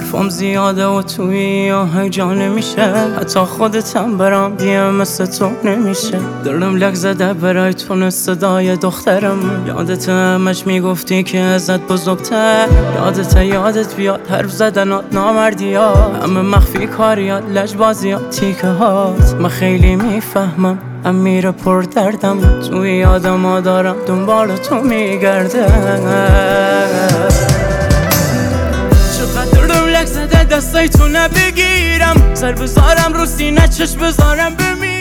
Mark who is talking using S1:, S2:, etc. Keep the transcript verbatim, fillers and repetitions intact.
S1: حرفم زیاده و توی یا جا نمیشه، حتی خودتم برام دیگه مثل تو نمیشه. دلم لک زده برای تو صدای دخترم، یادت همش میگفتی که ازت بزرگتر، یادت یادت بیاد حرف زدنات نامردیات، همه مخفی کاریات لجبازیات تیکه هات. من خیلی میفهمم امیر پر دردم، توی یادم ها دارم دنبال تو میگردم. چقدر رو لک زده دستای تو نبگیرم، سر بذارم رو سینه چشم بذارم بمیرم.